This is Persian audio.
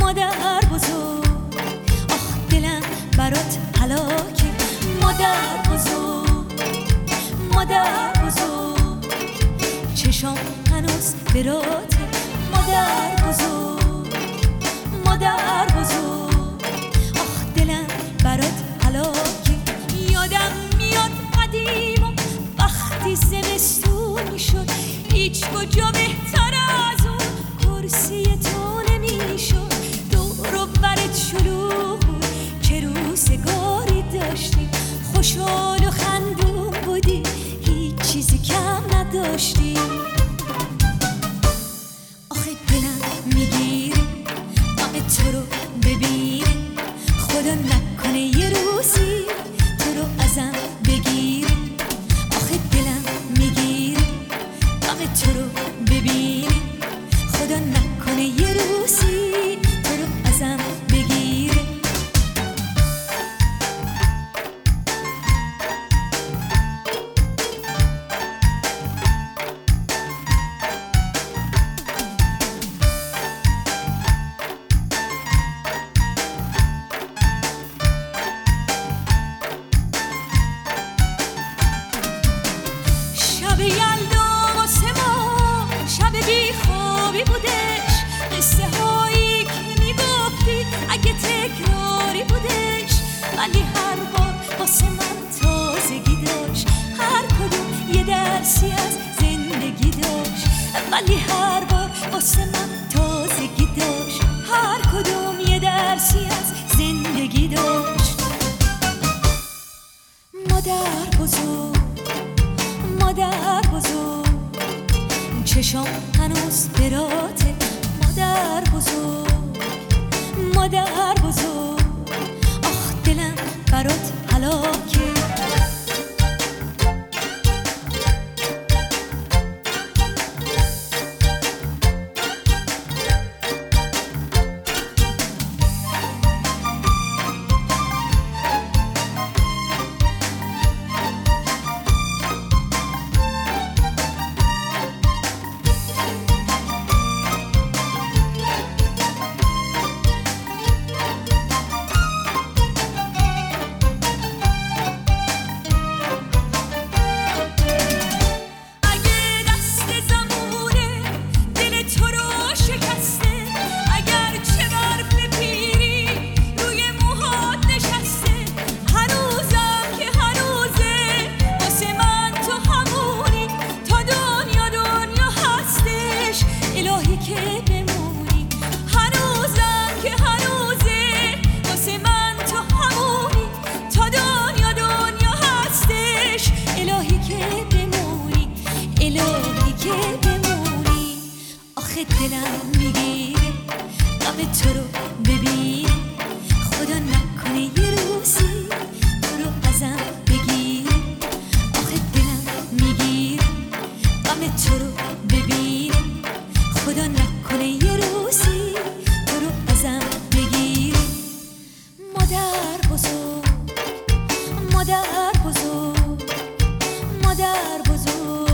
مادر بزرگ، آخ دلم برات هلاکه. مادر بزرگ، مادر بزرگ، چشام هنوز براته. مادر بزرگ، مادر بزرگ، آخ دلم برات هلاکه. یادم میاد قدیم و وقتی زمستون میشد، هیچ کجا بهتر از اون کرسی تو نمیشد. دور و برت شلوغ بود که روزگاری داشتی، خوشحال و خندون بودی، هیچ چیزی کم نداشتی. آخه دلم میگیره غم تو رو ببینه، خدا نکنه یه روزی تو رو ازم بگیره. آخه دلم میگیره غم تو رو ببینه، خدا نکنه یه روزی تو رو ازم بگیره. شب یلدا واسه ما شب بی خوابی بودش، قصه هایی که میگفتی اگه تکراری بودش، ولی هر بار واسه من تازگی داشت، هر کدوم یه درسی از زندگی داشت. ولی هر بار واسه من تازگی داشت، هر کدوم یه درسی از زندگی داشت. مادر بزرگ، مادر بزرگ، چشام هنوز براته. مادر بزرگ، مادر بزرگ، آخ دلم برات هلاکه. دلم میگیره غم تو رو ببینه، خدا نکنه یه روزی تو رو ازم بگیره. آخه دلم میگیره غم تو رو ببینه، خدا نکنه یه روزی تو رو ازم بگیره. مادر بزرگ، مادر بزرگ، مادر بزرگ،